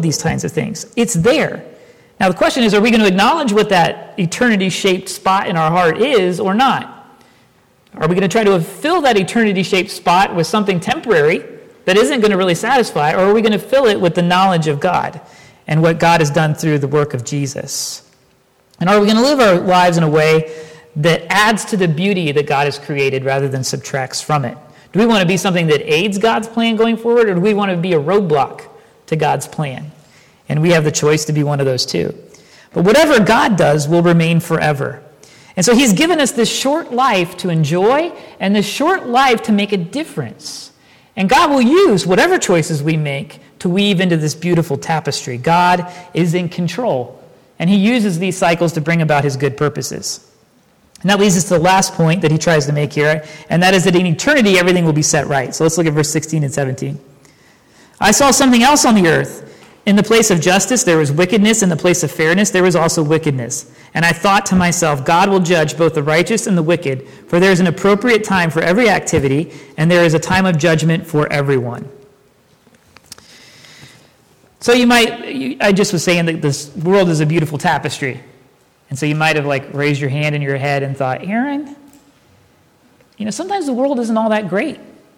these kinds of things. It's there. Now the question is, are we going to acknowledge what that eternity-shaped spot in our heart is or not? Are we going to try to fill that eternity-shaped spot with something temporary that isn't going to really satisfy, or are we going to fill it with the knowledge of God and what God has done through the work of Jesus? And are we going to live our lives in a way that adds to the beauty that God has created rather than subtracts from it? Do we want to be something that aids God's plan going forward, or do we want to be a roadblock to God's plan? And we have the choice to be one of those two. But whatever God does will remain forever. And so he's given us this short life to enjoy and this short life to make a difference. And God will use whatever choices we make to weave into this beautiful tapestry. God is in control, and he uses these cycles to bring about his good purposes. And that leads us to the last point that he tries to make here, and that is that in eternity everything will be set right. So let's look at verse 16 and 17. I saw something else on the earth. In the place of justice there was wickedness, in the place of fairness there was also wickedness. And I thought to myself, God will judge both the righteous and the wicked, for there is an appropriate time for every activity, and there is a time of judgment for everyone. So I just was saying that this world is a beautiful tapestry. And so you might have raised your hand in your head and thought, Aaron, sometimes the world isn't all that great.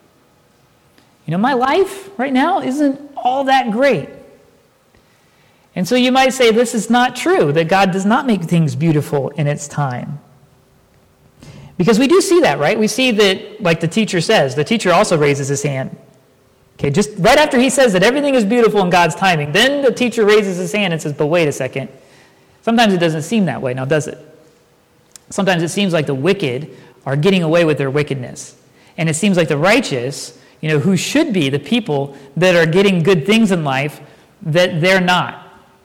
My life right now isn't all that great. And so you might say this is not true, that God does not make things beautiful in its time. Because we do see that, right? We see that, like the teacher says, the teacher also raises his hand. Okay, just right after he says that everything is beautiful in God's timing, then the teacher raises his hand and says, but wait a second. Sometimes it doesn't seem that way, now does it? Sometimes it seems like the wicked are getting away with their wickedness. And it seems like the righteous, who should be the people that are getting good things in life, that they're not.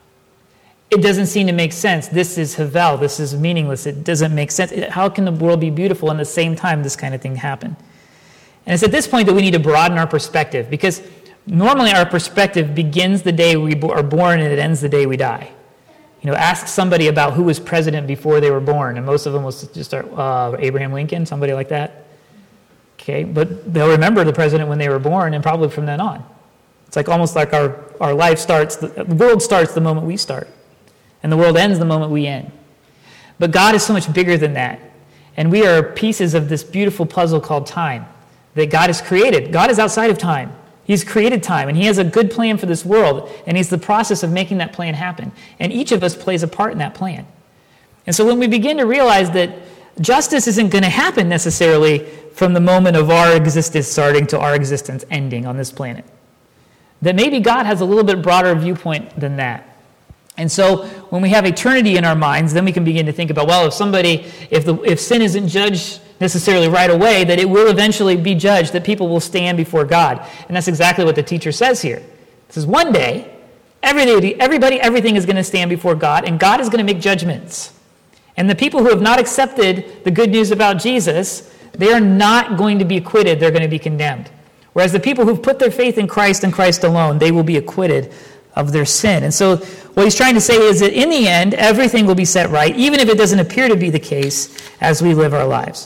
It doesn't seem to make sense. This is Havel. This is meaningless. It doesn't make sense. How can the world be beautiful and at the same time this kind of thing happen? And it's at this point that we need to broaden our perspective, because normally our perspective begins the day we are born and it ends the day we die. Ask somebody about who was president before they were born, and most of them will just start, Abraham Lincoln, somebody like that. Okay, but they'll remember the president when they were born and probably from then on. It's almost like our life starts, the world starts the moment we start. And the world ends the moment we end. But God is so much bigger than that. And we are pieces of this beautiful puzzle called time that God has created. God is outside of time. He's created time, and he has a good plan for this world, and he's the process of making that plan happen. And each of us plays a part in that plan. And so when we begin to realize that justice isn't going to happen necessarily from the moment of our existence starting to our existence ending on this planet, that maybe God has a little bit broader viewpoint than that. And so when we have eternity in our minds, then we can begin to think about, well, if sin isn't judged necessarily right away, that it will eventually be judged, that people will stand before God. And that's exactly what the teacher says here. It says one day, everything is going to stand before God, and God is going to make judgments. And the people who have not accepted the good news about Jesus, they are not going to be acquitted, they're going to be condemned. Whereas the people who've put their faith in Christ and Christ alone, they will be acquitted of their sin. And so what he's trying to say is that in the end, everything will be set right, even if it doesn't appear to be the case as we live our lives.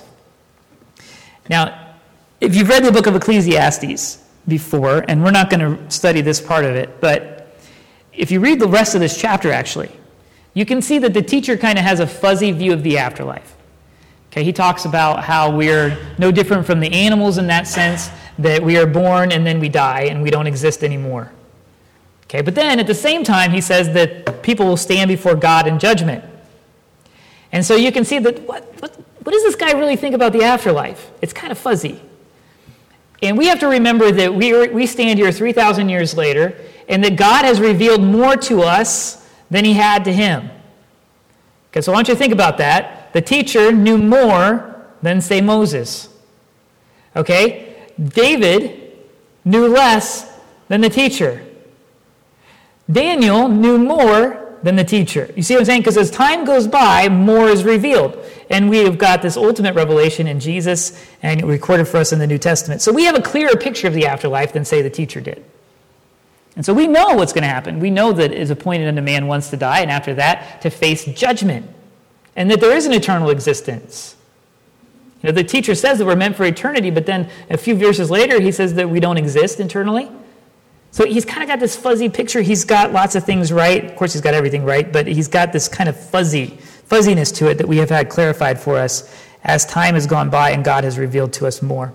Now, if you've read the book of Ecclesiastes before, and we're not going to study this part of it, but if you read the rest of this chapter, actually, you can see that the teacher kind of has a fuzzy view of the afterlife. Okay, he talks about how we're no different from the animals in that sense, that we are born and then we die and we don't exist anymore. Okay, but then at the same time, he says that people will stand before God in judgment. And so you can see that what does this guy really think about the afterlife? It's kind of fuzzy. And we have to remember that we stand here 3,000 years later, and that God has revealed more to us than he had to him. Okay, so I want you to think about that. The teacher knew more than, say, Moses. Okay? David knew less than the teacher. Daniel knew more than the teacher. You see what I'm saying? Because as time goes by, more is revealed. And we have got this ultimate revelation in Jesus, and recorded for us in the New Testament. So we have a clearer picture of the afterlife than, say, the teacher did. And so we know what's going to happen. We know that it is appointed unto man once to die, and after that, to face judgment. And that there is an eternal existence. The teacher says that we're meant for eternity, but then a few verses later, he says that we don't exist internally. So he's kind of got this fuzzy picture. He's got lots of things right. Of course, he's got everything right, but he's got this kind of fuzziness to it that we have had clarified for us as time has gone by and God has revealed to us more.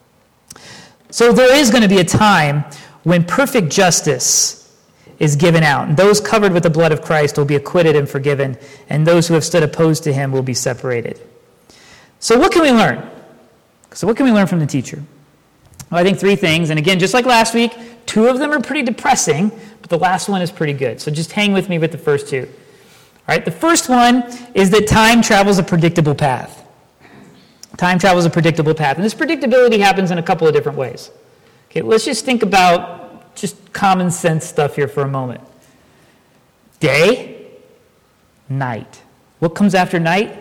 So there is going to be a time when perfect justice is given out, and those covered with the blood of Christ will be acquitted and forgiven, and those who have stood opposed to him will be separated. So what can we learn? So what can we learn from the teacher? Well, I think 3 things, and again, just like last week, 2 of them are pretty depressing, but the last one is pretty good. So just hang with me with the first 2. All right, the first one is that time travels a predictable path. Time travels a predictable path, and this predictability happens in a couple of different ways. Okay, let's just think about just common sense stuff here for a moment. Day, night. What comes after night?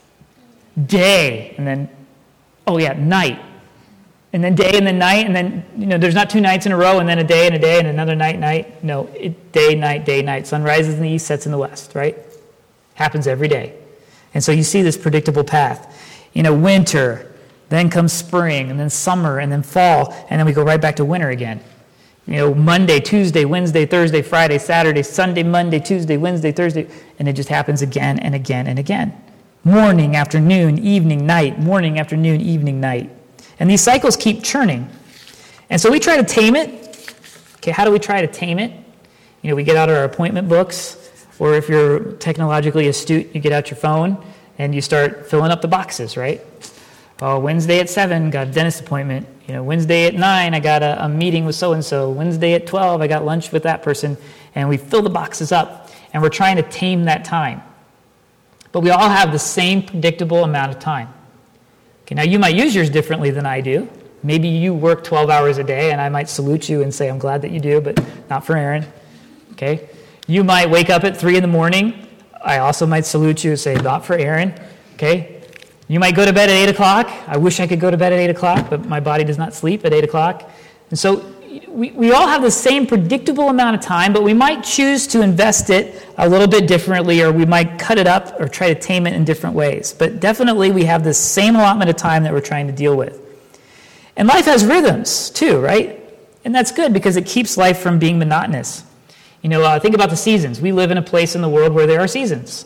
Day, and then, night. And then day and then night, and then, there's not 2 nights in a row, and then a day and another night. No, day, night. Sun rises in the east, sets in the west, right? Happens every day. And so you see this predictable path. Winter, then comes spring, and then summer, and then fall, and then we go right back to winter again. Monday, Tuesday, Wednesday, Thursday, Friday, Saturday, Sunday, Monday, Tuesday, Wednesday, Thursday, and it just happens again and again and again. Morning, afternoon, evening, night, morning, afternoon, evening, night. And these cycles keep churning. And so we try to tame it. Okay, how do we try to tame it? We get out our appointment books, or if you're technologically astute, you get out your phone and you start filling up the boxes, right? Oh, Wednesday at 7, got a dentist appointment. Wednesday at 9, I got a meeting with so-and-so. Wednesday at 12, I got lunch with that person. And we fill the boxes up, and we're trying to tame that time. But we all have the same predictable amount of time. Okay, now you might use yours differently than I do. Maybe you work 12 hours a day, and I might salute you and say, I'm glad that you do, but not for Aaron. Okay? You might wake up at 3 in the morning. I also might salute you and say, not for Aaron. Okay? You might go to bed at 8 o'clock. I wish I could go to bed at 8 o'clock, but my body does not sleep at 8 o'clock. And so we all have the same predictable amount of time, but we might choose to invest it a little bit differently, or we might cut it up or try to tame it in different ways. But definitely we have the same allotment of time that we're trying to deal with. And life has rhythms too, right? And that's good because it keeps life from being monotonous. Think about the seasons. We live in a place in the world where there are seasons.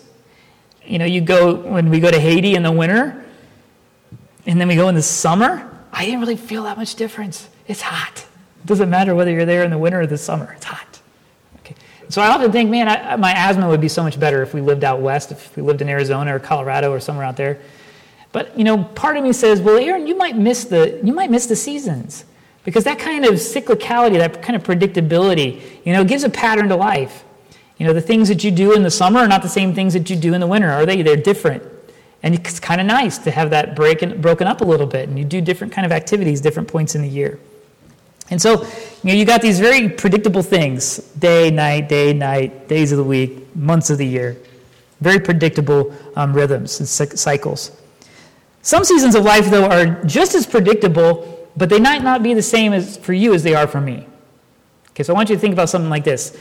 When we go to Haiti in the winter, and then we go in the summer, I didn't really feel that much difference. It's hot. It doesn't matter whether you're there in the winter or the summer. It's hot. Okay. So I often think, man, my asthma would be so much better if we lived out west, if we lived in Arizona or Colorado or somewhere out there. But, part of me says, well, Aaron, you might miss the seasons. Because that kind of cyclicality, that kind of predictability, gives a pattern to life. The things that you do in the summer are not the same things that you do in the winter, are they? They're different. And it's kind of nice to have that broken up a little bit, and you do different kind of activities, different points in the year. And so, you got these very predictable things, day, night, days of the week, months of the year. Very predictable rhythms and cycles. Some seasons of life, though, are just as predictable, but they might not be the same as for you as they are for me. Okay, so I want you to think about something like this.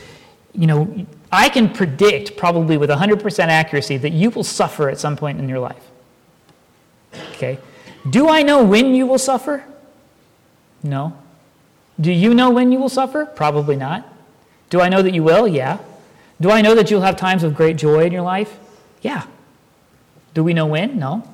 I can predict probably with 100% accuracy that you will suffer at some point in your life. Okay? Do I know when you will suffer? No. Do you know when you will suffer? Probably not. Do I know that you will? Yeah. Do I know that you'll have times of great joy in your life? Yeah. Do we know when? No.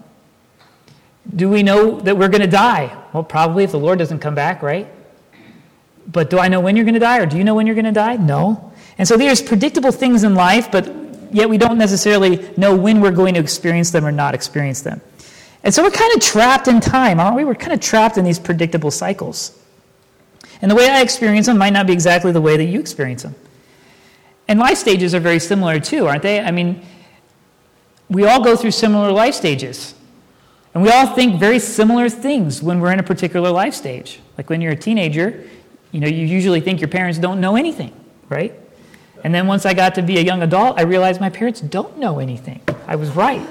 Do we know that we're going to die? Well, probably if the Lord doesn't come back, right? But do I know when you're going to die, or do you know when you're going to die? No. And so there's predictable things in life, but yet we don't necessarily know when we're going to experience them or not experience them. And so we're kind of trapped in time, aren't we? We're kind of trapped in these predictable cycles. And the way I experience them might not be exactly the way that you experience them. And life stages are very similar too, aren't they? I mean, we all go through similar life stages. And we all think very similar things when we're in a particular life stage. Like when you're a teenager, you usually think your parents don't know anything, right? And then once I got to be a young adult, I realized my parents don't know anything. I was right.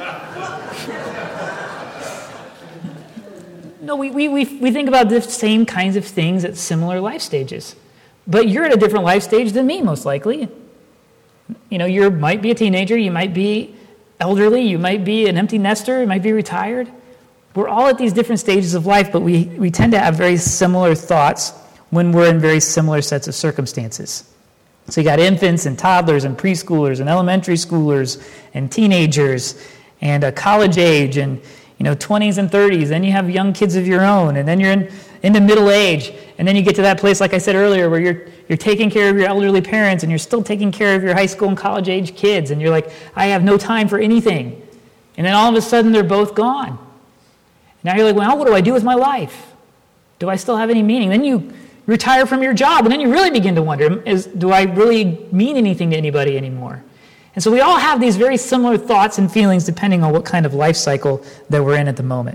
No, we think about the same kinds of things at similar life stages. But you're at a different life stage than me, most likely. You might be a teenager, you might be elderly, you might be an empty nester, you might be retired. We're all at these different stages of life, but we tend to have very similar thoughts when we're in very similar sets of circumstances. So you got infants and toddlers and preschoolers and elementary schoolers and teenagers and college age and 20s and 30s. Then you have young kids of your own, and then you're into middle age, and then you get to that place, like I said earlier, where you're taking care of your elderly parents, and you're still taking care of your high school and college age kids, and you're like, I have no time for anything. And then all of a sudden, they're both gone. Now you're like, well, what do I do with my life? Do I still have any meaning? Then you retire from your job, and then you really begin to wonder, do I really mean anything to anybody anymore? And so we all have these very similar thoughts and feelings depending on what kind of life cycle that we're in at the moment.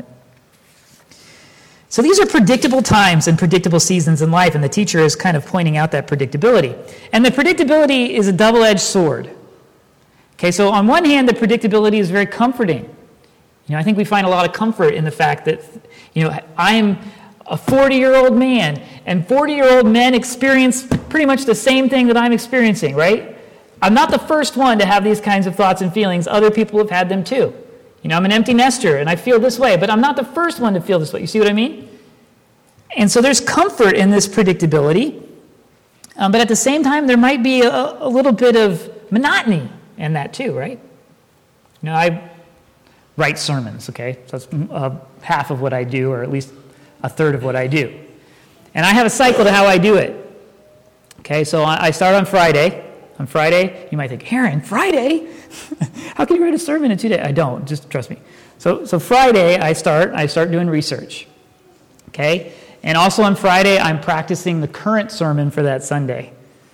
So these are predictable times and predictable seasons in life, and the teacher is kind of pointing out that predictability. And the predictability is a double-edged sword. Okay, so on one hand, the predictability is very comforting. I think we find a lot of comfort in the fact that, I'm a 40-year-old man, and 40-year-old men experience pretty much the same thing that I'm experiencing, right? I'm not the first one to have these kinds of thoughts and feelings. Other people have had them too. I'm an empty nester, and I feel this way, but I'm not the first one to feel this way. You see what I mean? And so there's comfort in this predictability, but at the same time, there might be a little bit of monotony in that too, right? I write sermons, okay? So that's half of what I do, or at least a third of what I do. And I have a cycle to how I do it. Okay, so I start on Friday. On Friday, you might think, Aaron, Friday? How can you write a sermon in 2 days? I don't, just trust me. So Friday, I start doing research. Okay? And also on Friday, I'm practicing the current sermon for that Sunday.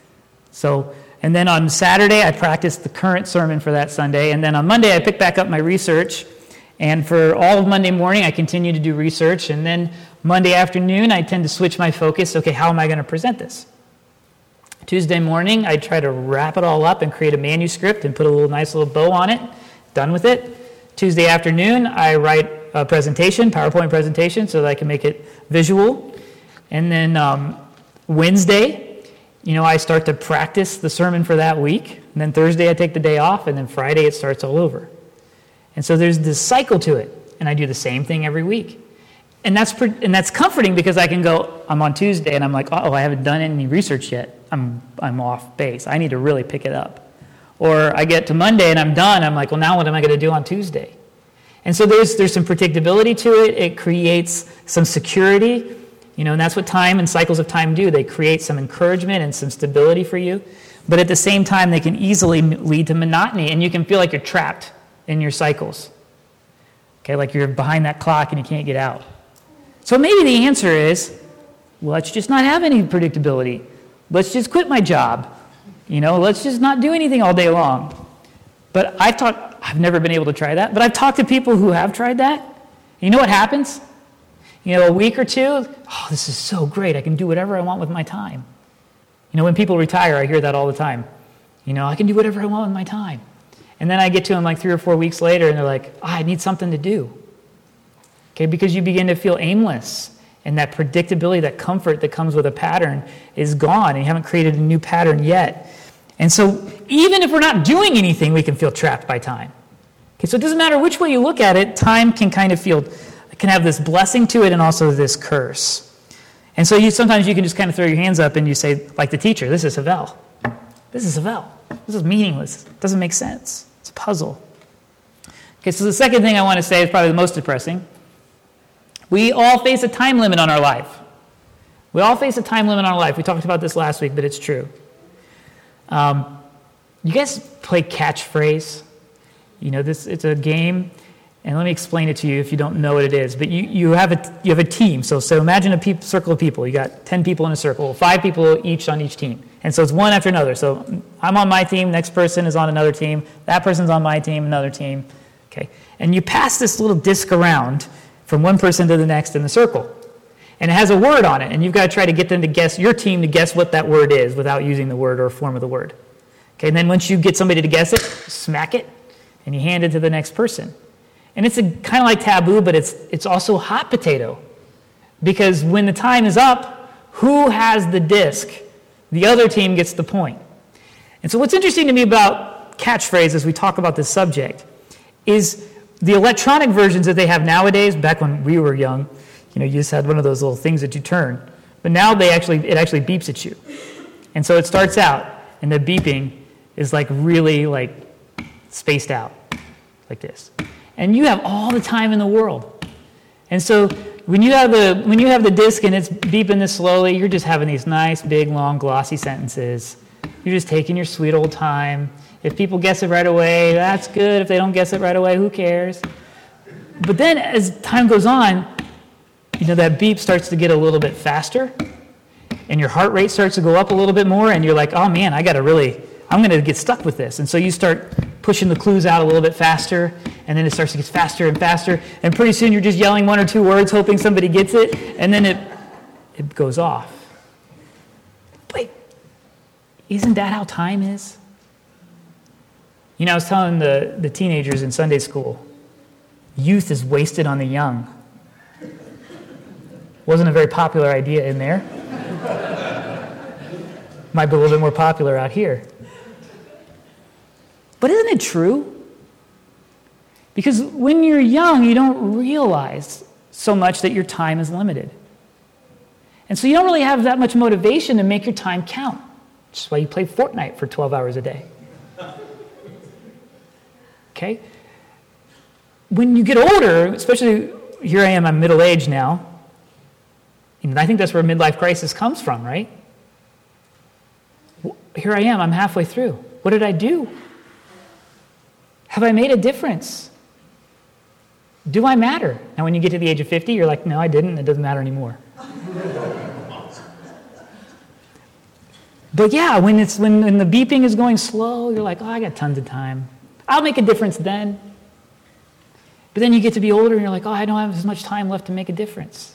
And then on Saturday, I practice the current sermon for that Sunday. And then on Monday, I pick back up my research. And for all of Monday morning, I continue to do research. And then Monday afternoon, I tend to switch my focus. Okay, how am I going to present this? Tuesday morning, I try to wrap it all up and create a manuscript and put a nice little bow on it. Done with it. Tuesday afternoon, I write a presentation, PowerPoint presentation, so that I can make it visual. And then Wednesday, I start to practice the sermon for that week. And then Thursday, I take the day off. And then Friday, it starts all over. And so there's this cycle to it. And I do the same thing every week. And that's comforting because I can go, I'm on Tuesday, and I'm like, I haven't done any research yet. I'm off base. I need to really pick it up. Or I get to Monday, and I'm done. I'm like, well, now what am I going to do on Tuesday? And so there's some predictability to it. It creates some security. And that's what time and cycles of time do. They create some encouragement and some stability for you. But at the same time, they can easily lead to monotony, and you can feel like you're trapped in your cycles. Okay, like you're behind that clock and you can't get out. So maybe the answer is, let's just not have any predictability. Let's just quit my job. Let's just not do anything all day long. But I've never been able to try that, but I've talked to people who have tried that. And you know what happens? A week or two, this is so great. I can do whatever I want with my time. When people retire, I hear that all the time. I can do whatever I want with my time. And then I get to them like 3 or 4 weeks later, and they're like, I need something to do. Okay, because you begin to feel aimless, and that predictability, that comfort that comes with a pattern is gone, and you haven't created a new pattern yet. And so even if we're not doing anything, we can feel trapped by time. Okay, so it doesn't matter which way you look at it, time can kind of can have this blessing to it and also this curse. And so sometimes you can just kind of throw your hands up and you say, like the teacher, this is Havel. This is Havel. This is meaningless. It doesn't make sense. It's a puzzle. Okay, so the second thing I want to say is probably the most depressing. We all face a time limit on our life. We all face a time limit on our life. We talked about this last week, but it's true. You guys play catchphrase? It's a game, and let me explain it to you if you don't know what it is. But you have a team. So imagine a circle of people. You got 10 people in a circle, 5 people each on each team. And so it's one after another. So I'm on my team, next person is on another team, that person's on my team, another team. Okay. And you pass this little disc around from one person to the next in the circle. And it has a word on it, and you've got to try to get them to guess, your team to guess what that word is without using the word or a form of the word. Okay, and then once you get somebody to guess it, smack it, and you hand it to the next person. And it's kind of like taboo, but it's also hot potato. Because when the time is up, who has the disc? The other team gets the point. And so what's interesting to me about catchphrase as we talk about this subject is the electronic versions that they have nowadays, back when we were young, you just had one of those little things that you turn. But now it actually beeps at you. And so it starts out, and the beeping is like really like spaced out, like this. And you have all the time in the world. And so when you have the disc and it's beeping this slowly, you're just having these nice, big, long, glossy sentences. You're just taking your sweet old time. If people guess it right away, that's good. If they don't guess it right away, who cares? But then as time goes on, that beep starts to get a little bit faster, and your heart rate starts to go up a little bit more, and you're like, oh man, I'm going to get stuck with this. And so you start pushing the clues out a little bit faster, and then it starts to get faster and faster, and pretty soon you're just yelling one or two words hoping somebody gets it, and then it goes off. Wait, isn't that how time is? I was telling the teenagers in Sunday school, youth is wasted on the young. Wasn't a very popular idea in there. Might be a little bit more popular out here. But isn't it true? Because when you're young, you don't realize so much that your time is limited. And so you don't really have that much motivation to make your time count. Which is why you play Fortnite for 12 hours a day. Okay? When you get older, especially here I am, I'm middle-aged now, and I think that's where midlife crisis comes from, right? Here I am, I'm halfway through. What did I do? Have I made a difference? Do I matter? Now when you get to the age of 50, you're like, no, I didn't, it doesn't matter anymore. But yeah, when the beeping is going slow, you're like, oh, I got tons of time. I'll make a difference then. But then you get to be older and you're like, oh, I don't have as much time left to make a difference.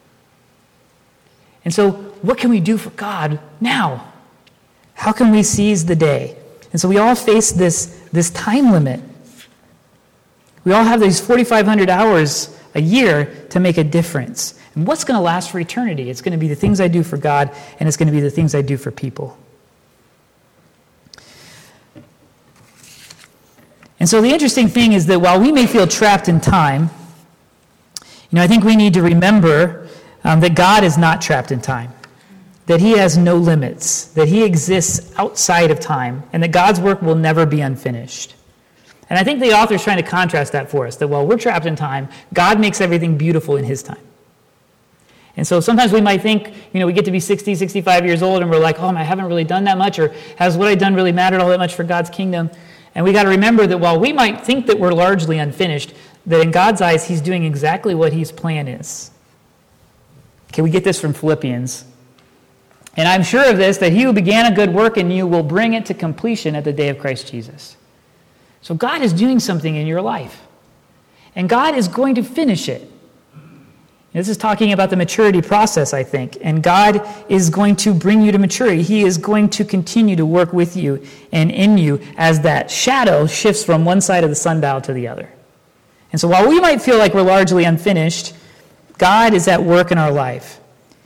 And so what can we do for God now? How can we seize the day? And so we all face this time limit. We all have these 4,500 hours a year to make a difference. And what's going to last for eternity? It's going to be the things I do for God, and it's going to be the things I do for people. And so the interesting thing is that while we may feel trapped in time, I think we need to remember that God is not trapped in time, that he has no limits, that he exists outside of time, and that God's work will never be unfinished. And I think the author is trying to contrast that for us, that while we're trapped in time, God makes everything beautiful in his time. And so sometimes we might think, we get to be 60, 65 years old, and we're like, oh, I haven't really done that much, or has what I've done really mattered all that much for God's kingdom? And we got to remember that while we might think that we're largely unfinished, that in God's eyes, he's doing exactly what his plan is. Okay, we get this from Philippians. And I'm sure of this, that he who began a good work in you will bring it to completion at the day of Christ Jesus. So God is doing something in your life. And God is going to finish it. This is talking about the maturity process, I think. And God is going to bring you to maturity. He is going to continue to work with you and in you as that shadow shifts from one side of the sundial to the other. And so while we might feel like we're largely unfinished, God is at work in our life.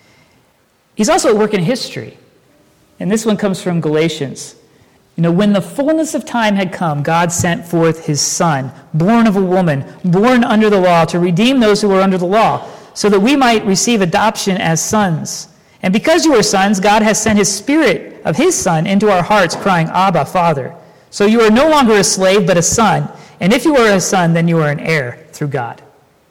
He's also at work in history. And this one comes from Galatians. When the fullness of time had come, God sent forth his Son, born of a woman, born under the law, to redeem those who were under the law, so that we might receive adoption as sons. And because you are sons, God has sent his Spirit of his Son into our hearts, crying, Abba, Father. So you are no longer a slave, but a son. And if you are a son, then you are an heir through God.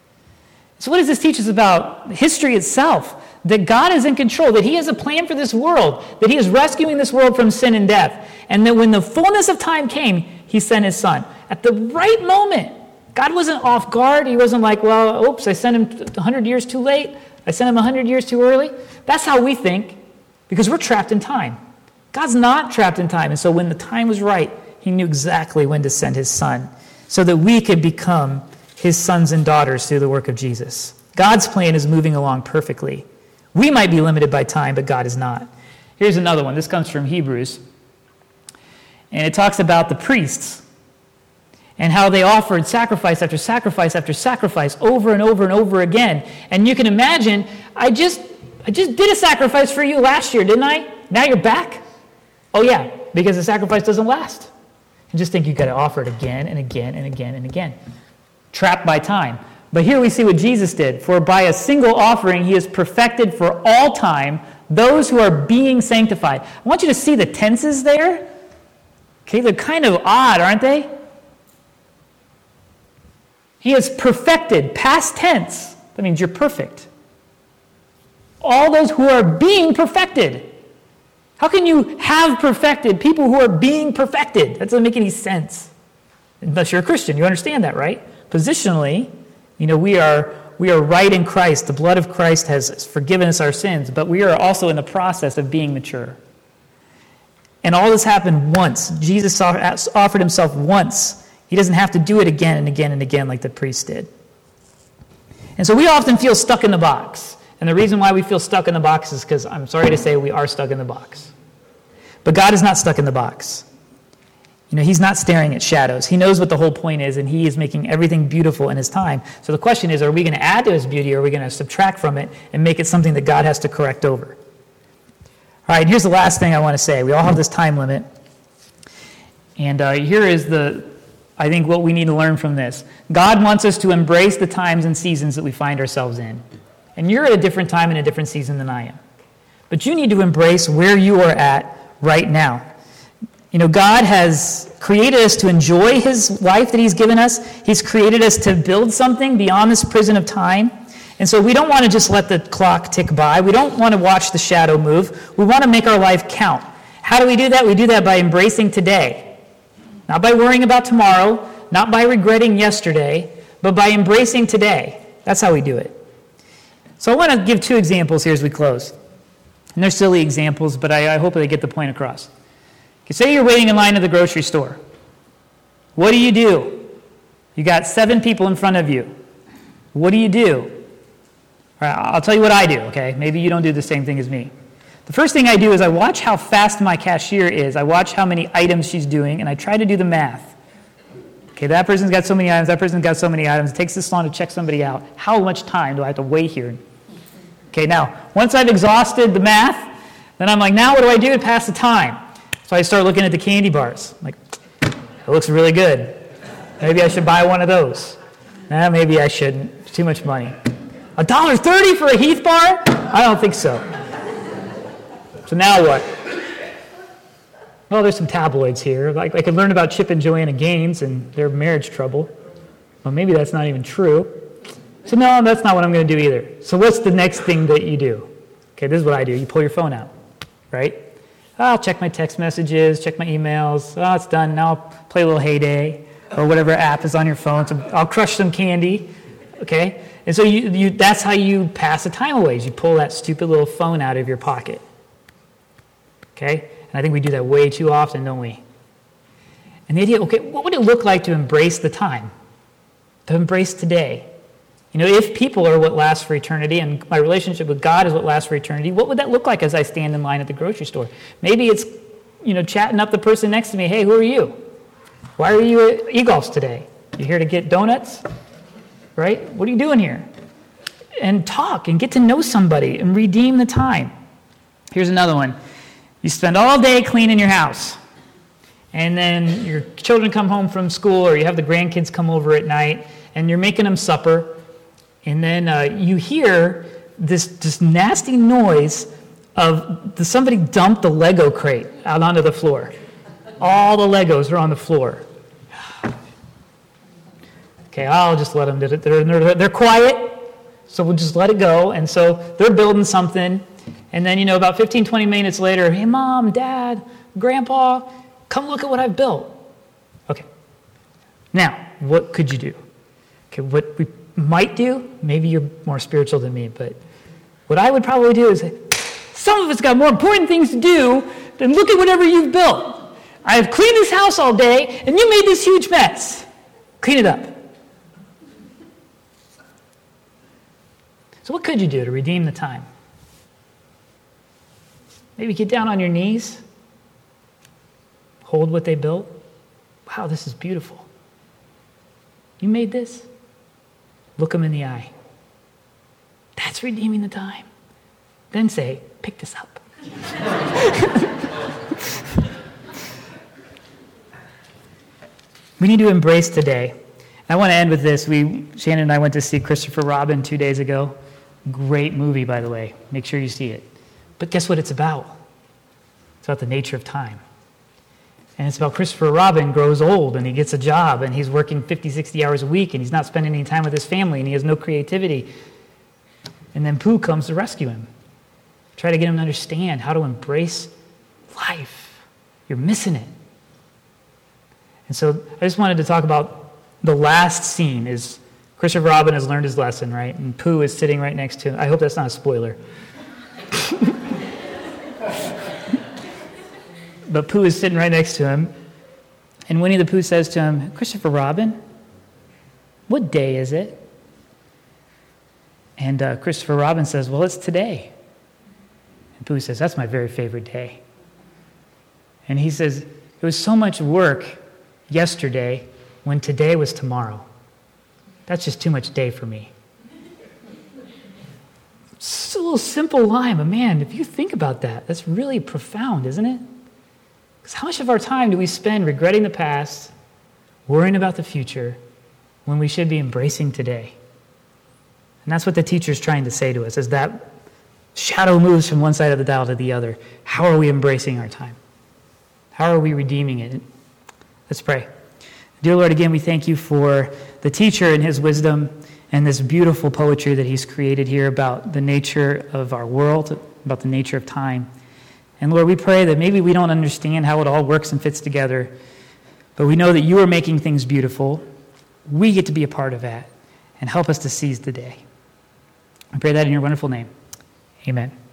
So what does this teach us about history itself? That God is in control, that he has a plan for this world, that he is rescuing this world from sin and death. And that when the fullness of time came, he sent his Son. At the right moment. God wasn't off guard. He wasn't like, well, oops, I sent him 100 years too late. I sent him 100 years too early. That's how we think, because we're trapped in time. God's not trapped in time. And so when the time was right, he knew exactly when to send his Son so that we could become his sons and daughters through the work of Jesus. God's plan is moving along perfectly. We might be limited by time, but God is not. Here's another one. This comes from Hebrews. And it talks about the priests and how they offered sacrifice after sacrifice after sacrifice over and over and over again. And you can imagine, I just did a sacrifice for you last year, didn't I? Now you're back? Oh yeah, because the sacrifice doesn't last. And just think you've got to offer it again and again and again and again. Trapped by time. But here we see what Jesus did. For by a single offering, he has perfected for all time those who are being sanctified. I want you to see the tenses there. Okay, they're kind of odd, aren't they? He has perfected, past tense. That means you're perfect. All those who are being perfected. How can you have perfected people who are being perfected? That doesn't make any sense. Unless you're a Christian, you understand that, right? Positionally, we are right in Christ. The blood of Christ has forgiven us our sins, but we are also in the process of being mature. And all this happened once. Jesus offered himself once. He doesn't have to do it again and again and again like the priest did. And so we often feel stuck in the box. And the reason why we feel stuck in the box is because, I'm sorry to say, we are stuck in the box. But God is not stuck in the box. He's not staring at shadows. He knows what the whole point is, and he is making everything beautiful in his time. So the question is, are we going to add to his beauty, or are we going to subtract from it and make it something that God has to correct over? All right, here's the last thing I want to say. We all have this time limit. And here is I think what we need to learn from this. God wants us to embrace the times and seasons that we find ourselves in. And you're at a different time and a different season than I am. But you need to embrace where you are at right now. God has created us to enjoy his life that he's given us. He's created us to build something beyond this prison of time. And so we don't want to just let the clock tick by. We don't want to watch the shadow move. We want to make our life count. How do we do that? We do that by embracing today. Not by worrying about tomorrow, not by regretting yesterday, but by embracing today. That's how we do it. So I want to give 2 examples here as we close. And they're silly examples, but I hope they get the point across. Okay, say you're waiting in line at the grocery store. What do? You got 7 people in front of you. What do? All right, I'll tell you what I do, okay? Maybe you don't do the same thing as me. The first thing I do is I watch how fast my cashier is. I watch how many items she's doing, and I try to do the math. Okay, that person's got so many items, that person's got so many items. It takes this long to check somebody out. How much time do I have to wait here? Okay, now, once I've exhausted the math, then I'm like, now what do I do to pass the time? So I start looking at the candy bars. I'm like, it looks really good. Maybe I should buy one of those. Nah, maybe I shouldn't. It's too much money. $1.30 for a Heath bar? I don't think so. So now what? Well, there's some tabloids here. Like I could learn about Chip and Joanna Gaines and their marriage trouble. Well, maybe that's not even true. So no, that's not what I'm going to do either. So what's the next thing that you do? Okay, this is what I do. You pull your phone out, right? I'll check my text messages, check my emails. Oh, it's done. Now I'll play a little Heyday or whatever app is on your phone. So I'll crush some candy, okay? And so that's how you pass the time away, is you pull that stupid little phone out of your pocket, okay? And I think we do that way too often, don't we? And the idea, okay, what would it look like to embrace the time? To embrace today? If people are what lasts for eternity and my relationship with God is what lasts for eternity, what would that look like as I stand in line at the grocery store? Maybe it's, chatting up the person next to me. Hey, who are you? Why are you at Egolf's today? You here to get donuts? Right? What are you doing here? And talk and get to know somebody and redeem the time. Here's another one. You spend all day cleaning your house. And then your children come home from school or you have the grandkids come over at night and you're making them supper. And then you hear this nasty noise of somebody dumped the Lego crate out onto the floor. All the Legos are on the floor. Okay, I'll just let them do it. They're quiet, so we'll just let it go. And so they're building something. And then, about 15, 20 minutes later, hey, Mom, Dad, Grandpa, come look at what I've built. Okay. Now, what could you do? Okay, what we might do, maybe you're more spiritual than me, but what I would probably do is, some of us got more important things to do than look at whatever you've built. I have cleaned this house all day, and you made this huge mess. Clean it up. So what could you do to redeem the time? Maybe get down on your knees, hold what they built. Wow, this is beautiful. You made this? Look them in the eye. That's redeeming the time. Then say, pick this up. We need to embrace today. I want to end with this. Shannon and I went to see Christopher Robin 2 days ago. Great movie, by the way. Make sure you see it. But guess what it's about? It's about the nature of time. And it's about Christopher Robin grows old and he gets a job and he's working 50, 60 hours a week and he's not spending any time with his family and he has no creativity. And then Pooh comes to rescue him. Try to get him to understand how to embrace life. You're missing it. And so I just wanted to talk about the last scene is Christopher Robin has learned his lesson, right? And Pooh is sitting right next to him. I hope that's not a spoiler. But Pooh is sitting right next to him. And Winnie the Pooh says to him, Christopher Robin, what day is it? And Christopher Robin says, well, it's today. And Pooh says, that's my very favorite day. And he says, it was so much work yesterday when today was tomorrow. That's just too much day for me. It's a little simple line, but man, if you think about that, that's really profound, isn't it? Because how much of our time do we spend regretting the past, worrying about the future, when we should be embracing today? And that's what the teacher's trying to say to us, as that shadow moves from one side of the dial to the other. How are we embracing our time? How are we redeeming it? Let's pray. Dear Lord, again, we thank you for the teacher and his wisdom and this beautiful poetry that he's created here about the nature of our world, about the nature of time. And Lord, we pray that maybe we don't understand how it all works and fits together, but we know that you are making things beautiful. We get to be a part of that and help us to seize the day. I pray that in your wonderful name. Amen.